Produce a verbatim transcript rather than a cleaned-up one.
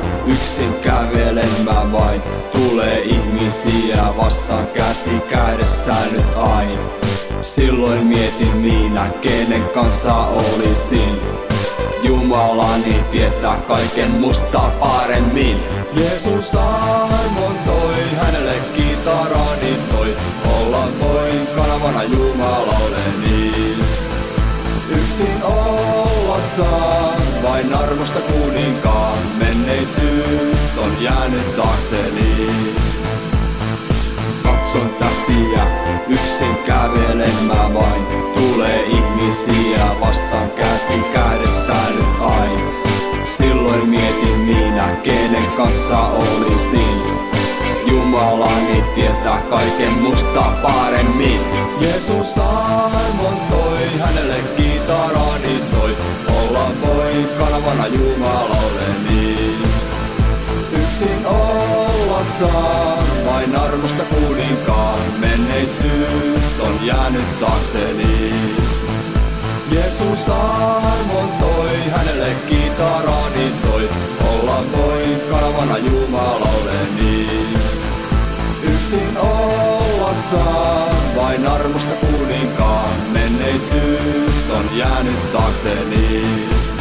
yksin kävelen mä vain. Tulee ihmisiä vastaan käsi kädessä nyt aina. Silloin mietin minä, kenen kanssa olisin. Jumalani tietää kaiken musta paremmin. Jeesus armon toi, hänelle kitarani soi. Olla voin kanavana Jumalalle niin. Yksin olla saan, vain armosta kuninkaan. Menneisyys on jäänyt taakseni. Katson tähtiä, yksin kävelen mä vain. Tulee ihmisiä vastaan käsi kädessä nyt aina. Silloin mietin minä, kenen kanssa olisin. Jumalani tietää kaiken musta paremmin. Jeesus armon toi, hänelle kitarani soi. Olla voi kanavana Jumalalle niin. Yksin olla saan, vain armosta kuninkaan. Menneisyys on jäänyt taakseni. Jeesus armon toi, hänelle kitarani soi. Olla voi kanavana Jumalalle niin. Yksin olla saan, vain armosta kuninkaan. Menneisyys on jäänyt taakseni.